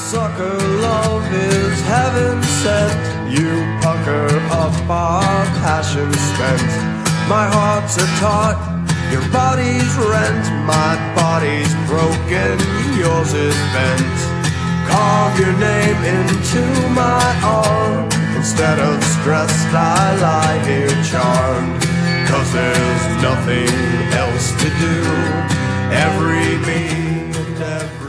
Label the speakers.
Speaker 1: Sucker love is heaven sent. You pucker up our passion spent. My heart's a taut, your body's rent. My body's broken, yours is bent. Carve your name into my arm. Instead of stressed, I lie here charmed. 'Cause there's nothing else to do. Every me and every